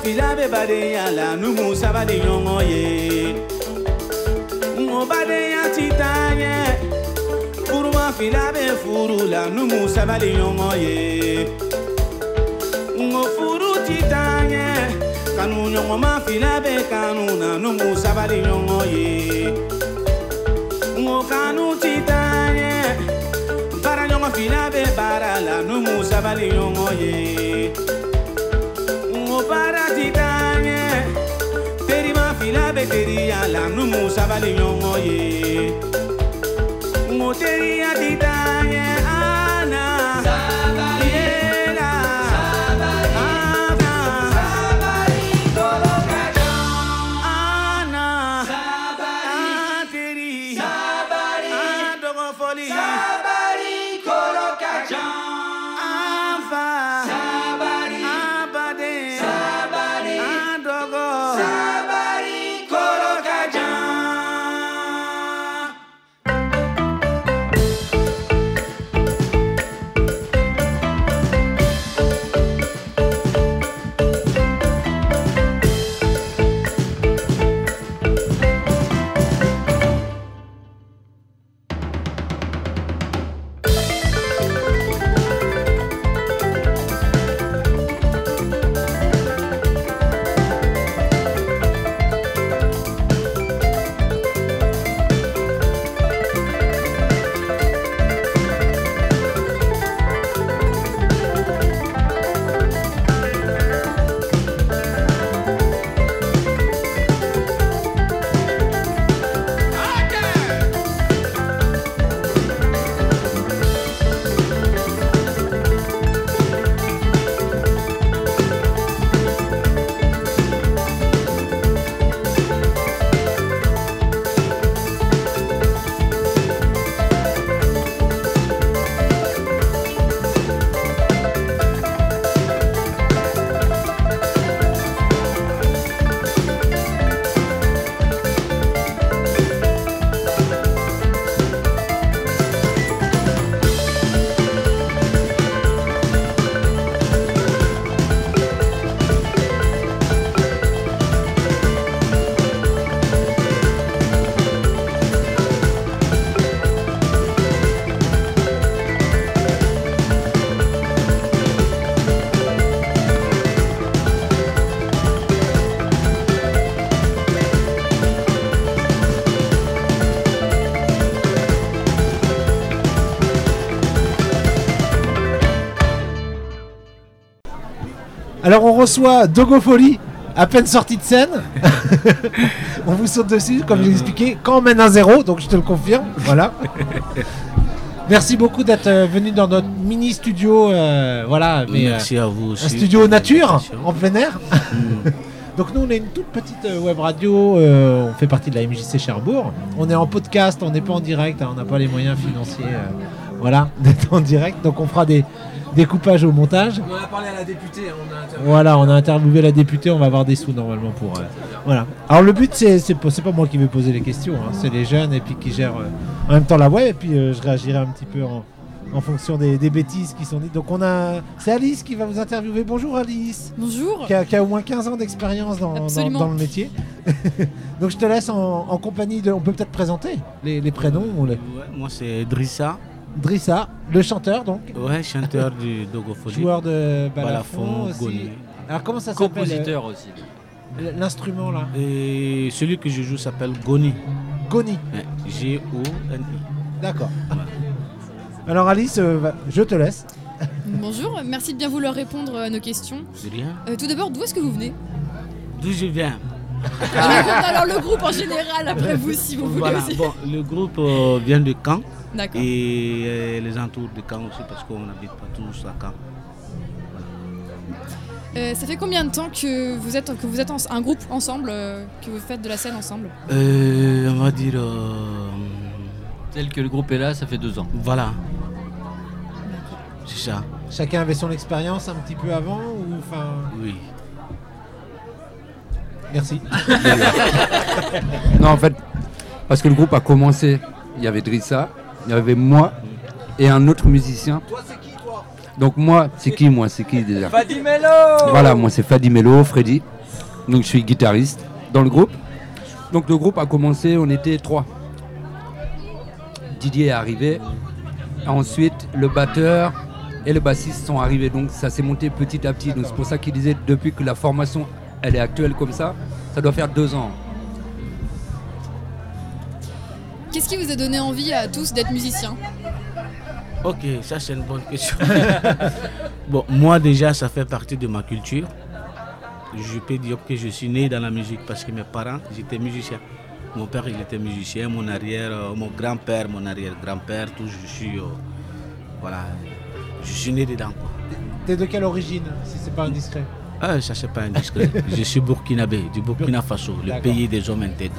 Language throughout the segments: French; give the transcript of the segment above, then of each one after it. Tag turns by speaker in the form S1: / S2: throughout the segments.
S1: fila be badeya la numu sabali nyongo ye ngo badeya titanye kuruma fila be furu la numu sabali nyongo ye ngo furu titanye kanu nyongo ma fila be kanu na numu sabali nyongo ye ngo kanu titanye para nyongo fila be bara la numu sabali nyongo ye para titanye teri ma fila be teri ala numu sabali nyongo ye ngo teri ya titanye ana sabali yela sabali kolokaja ana sabali teri sabali dogo foli sabali kolokaja
S2: Alors on reçoit Dogo Folie, à peine sorti de scène. On vous saute dessus, comme je l'ai expliqué, quand on mène 1-0, donc je te le confirme. Voilà. Merci beaucoup d'être venu dans notre mini studio. Voilà, mais,
S1: merci à vous aussi.
S2: Un studio nature, en plein air. Donc nous on est une toute petite web radio, on fait partie de la MJC Cherbourg. On est en podcast, on n'est pas en direct, hein, on n'a pas les moyens financiers voilà, d'être en direct. Donc on fera des découpages au montage.
S3: On a parlé à la députée,
S2: on a interviewé la députée, on va avoir des sous normalement pour... voilà. Alors le but c'est pas moi qui vais poser les questions, hein, c'est les jeunes et puis qui gèrent en même temps la web et puis je réagirai un petit peu en fonction des bêtises qui sont dites. Donc c'est Alice qui va vous interviewer. Bonjour Alice.
S4: Bonjour.
S2: Qui a au moins 15 ans d'expérience dans le métier. Donc je te laisse en compagnie de... On peut peut-être présenter les prénoms ou les...
S1: Ouais, moi c'est Drissa.
S2: Drissa, le chanteur donc.
S1: Ouais, chanteur du Dogo Folie.
S2: Joueur de balafon aussi.
S1: Goni.
S2: Alors comment ça s'appelle?
S3: Compositeur aussi.
S2: L'instrument là.
S1: Et celui que je joue s'appelle Goni.
S2: Goni.
S1: Ouais, G-O-N-I.
S2: D'accord. Ouais. Alors Alice, je te laisse.
S4: Bonjour, merci de bien vouloir répondre à nos questions.
S1: De rien.
S4: Tout d'abord, d'où est-ce que vous venez?
S1: D'où je viens.
S4: Alors le groupe en général, après vous si vous voulez
S1: voilà.
S4: aussi.
S1: Bon, le groupe vient de Caen.
S4: D'accord.
S1: Et les entours de Caen aussi parce qu'on n'habite pas tous à Caen.
S4: Ça fait combien de temps que vous êtes un groupe ensemble, que vous faites de la scène ensemble?
S1: On va dire...
S3: Tel que le groupe est là, ça fait 2 ans.
S1: Voilà. C'est ça.
S2: Chacun avait son expérience un petit peu avant ou enfin...
S1: Oui.
S2: Merci.
S5: Non, en fait, parce que le groupe a commencé, il y avait Drissa, il y avait moi et un autre musicien.
S2: Toi, c'est qui, toi?
S5: Donc moi, c'est qui déjà?
S3: Fadi Mello.
S5: Voilà, moi c'est Fadi Mello, Freddy. Donc je suis guitariste dans le groupe. Donc le groupe a commencé, on était 3. Didier est arrivé. Ensuite, le batteur et le bassiste sont arrivés. Donc ça s'est monté petit à petit. Donc c'est pour ça qu'il disait depuis que la formation elle est actuelle comme ça doit faire 2 ans.
S4: Qu'est-ce qui vous a donné envie à tous d'être musiciens?
S1: Ok, ça c'est une bonne question. Bon, moi déjà, ça fait partie de ma culture. Je peux dire que je suis né dans la musique parce que mes parents, ils étaient musiciens. Mon père, il était musicien, mon grand-père, mon arrière-grand-père, tout, voilà, je suis né dedans, quoi.
S2: T'es de quelle origine, si c'est pas indiscret?
S1: Ah, ça c'est pas indiscret. Je suis burkinabé, du Burkina Faso, le
S2: D'accord.
S1: pays des hommes intègres.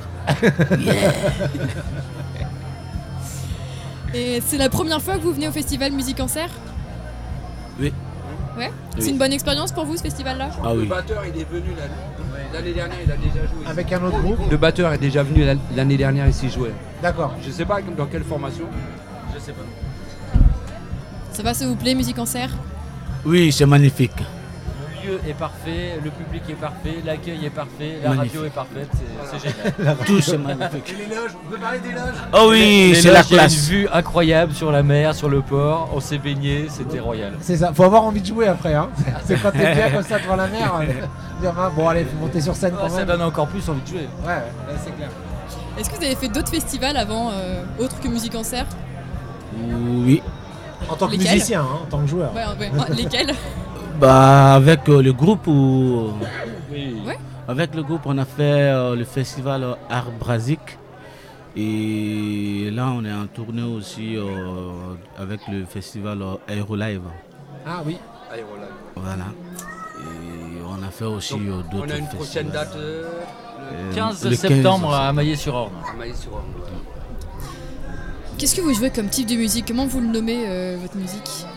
S4: Et c'est la première fois que vous venez au festival Musique en Serre?
S1: Oui.
S4: Ouais.
S1: Oui.
S4: C'est une bonne expérience pour vous, ce festival-là?
S1: Ah oui.
S5: Le batteur il est venu l'année dernière, il a déjà joué.
S2: Avec un autre groupe?
S5: Le batteur est déjà venu l'année dernière ici jouer.
S2: D'accord.
S5: Je sais pas dans quelle formation.
S3: Je sais pas.
S4: Ça va, ça vous plaît, Musique en Serre?
S1: Oui, c'est magnifique.
S3: Le lieu est parfait, le public est parfait, l'accueil est parfait, la
S1: Magnifique.
S3: radio est parfaite, c'est génial.
S1: Tout c'est magnifique.
S2: Et les loges, on peut parler des loges?
S1: Oh oui,
S3: Les
S1: c'est la
S3: loges, il y a une
S1: classe.
S3: vue incroyable sur la mer, sur le port, on s'est baigné, c'était royal.
S2: C'est ça, faut avoir envie de jouer après, hein. C'est quand t'es bien comme ça devant la mer, dire, ah, bon allez, faut monter sur scène quand
S3: Ça
S2: même.
S3: donne encore plus envie de jouer.
S2: Ouais, là, c'est clair.
S4: Est-ce que vous avez fait d'autres festivals avant, autres que Musique en Serre?
S1: Oui.
S2: En tant que
S4: Lesquels?
S2: musicien, hein, en tant que joueur.
S4: Ouais, ouais. Ah, lesquels?
S1: Bah, avec le groupe ou...
S3: Oui.
S4: Ouais.
S1: Avec le groupe, on a fait le festival Art Brasique. Et là, on est en tournée aussi avec le festival Aérolive.
S2: Ah oui.
S1: Voilà. Et on a fait aussi d'autres
S5: On a une
S1: festivals.
S5: prochaine date
S3: 15
S1: le 15
S3: septembre à Maillé-sur-Orne.
S5: à Maïs-sur-Orne.
S4: Qu'est-ce que vous jouez comme type de musique? Comment vous le nommez, votre musique?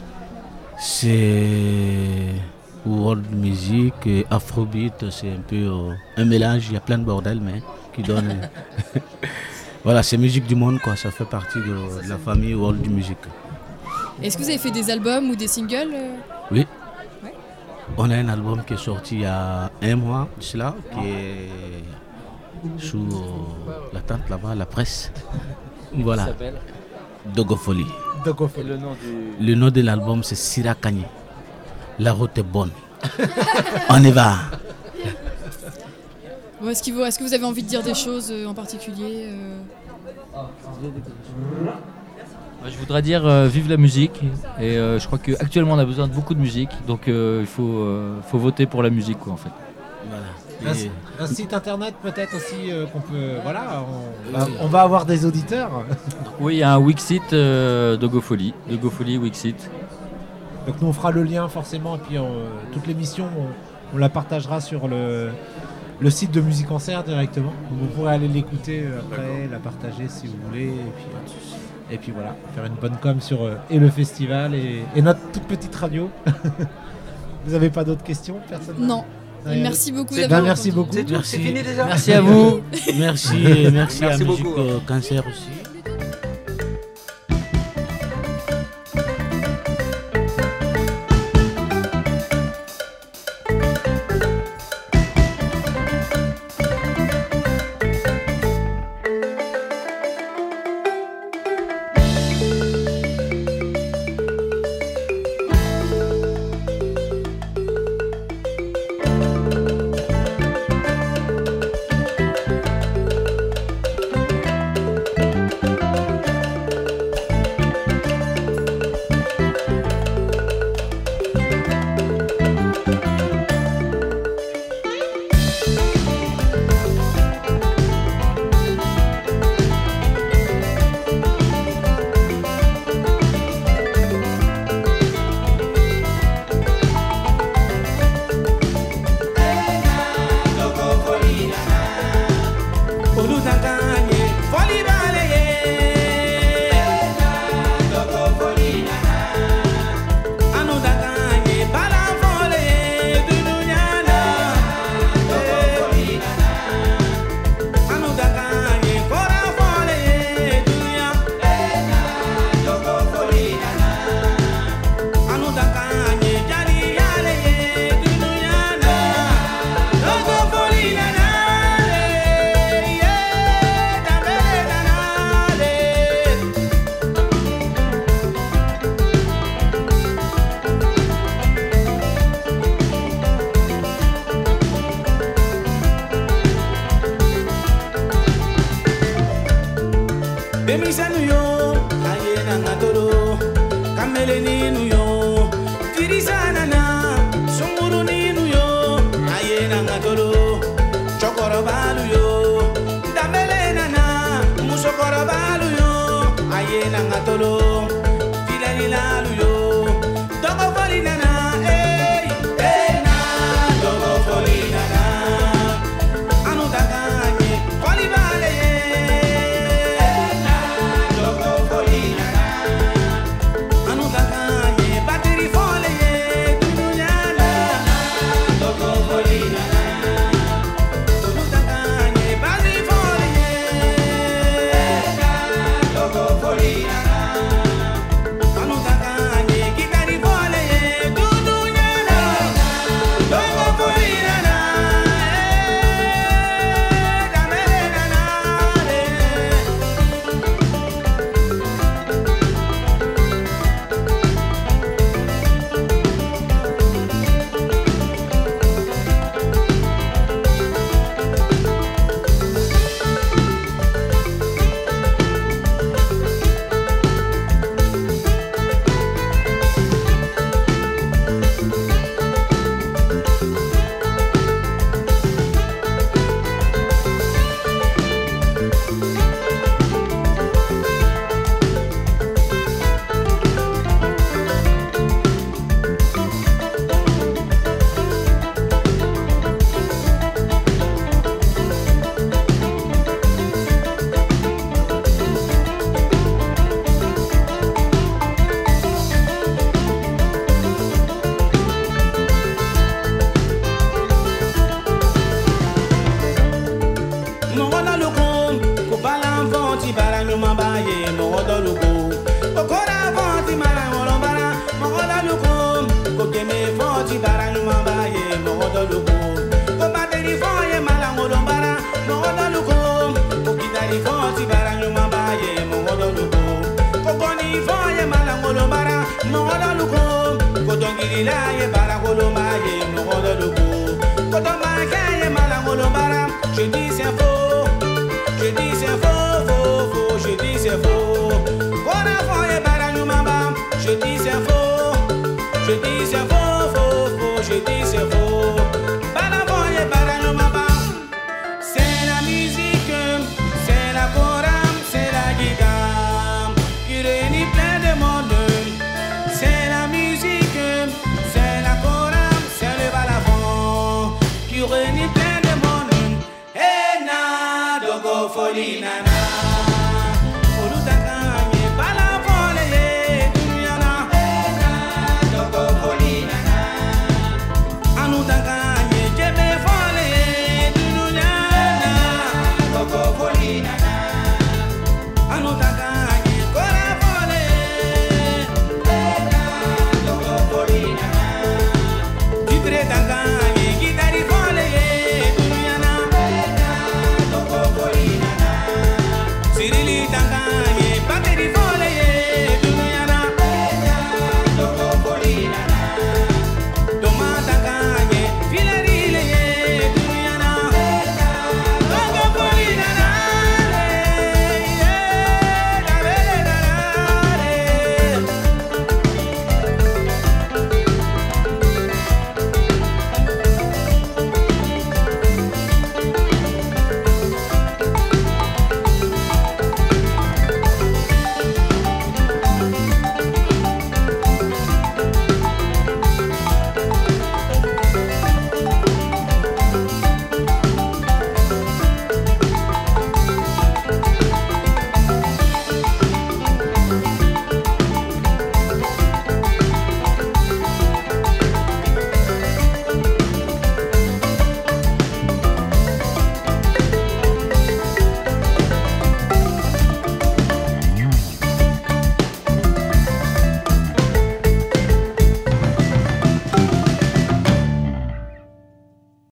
S1: C'est world music, et afrobeat, c'est un peu un mélange, il y a plein de bordel, mais qui donne... Voilà, c'est musique du monde, quoi. Ça fait partie de la famille world music.
S4: Est-ce que vous avez fait des albums ou des singles?
S1: Oui.
S4: Ouais.
S1: On a un album qui est sorti il y a 1 mois de cela, qui est sous la tente là-bas, la presse. Voilà,
S3: Ça s'appelle.
S1: Dogofoli.
S2: Donc on
S3: Et
S2: fait
S3: le nom du.
S1: Le nom de l'album, c'est Sirakani. La route est bonne. On y va.
S4: Bon, est-ce que vous avez envie de dire des choses en particulier?
S3: Je voudrais dire vive la musique. Et je crois qu'actuellement on a besoin de beaucoup de musique. Donc il faut voter pour la musique, quoi, en fait.
S1: Voilà. Et-
S2: un site internet peut-être aussi qu'on peut. Voilà, on va avoir des auditeurs.
S3: Oui, il y a un Wixit Dogofoli. Dogofoli Wixit.
S2: Donc nous on fera le lien forcément et puis toute l'émission on la partagera sur le site de Musique en Serre directement. Donc vous pourrez aller l'écouter après, la partager si vous voulez et puis voilà, faire une bonne com sur et le festival et notre toute petite radio. Vous avez pas d'autres questions, personne?
S4: Non.
S2: Rien.
S4: Merci beaucoup
S5: C'est
S4: d'avoir
S2: merci
S4: répondu.
S2: beaucoup.
S1: Merci.
S5: déjà.
S3: Merci à vous.
S1: Merci, et merci à
S5: Merci
S1: Musique
S5: beaucoup.
S1: Cancer aussi. ti bara nyuma ba ye mɔgɔ dɔ lu ko ko bateli fɔ ye malangolo bara mɔgɔ dɔ lu ko ko kitali fɔ ti bara nyuma ba ye mɔgɔ dɔ lu ko ko gɔni fɔ ye malangolo bara mɔgɔ dɔ lu ko ko dɔnkilila ye barakolo ba ye mɔgɔ dɔ lu ko ko dɔnbakɛ ye malangolo bara je dis c'est faux je dis c'est faux faux faux je dis c'est faux kona fɔ ye bara nyuma ba je dis c'est faux je dis c'est faux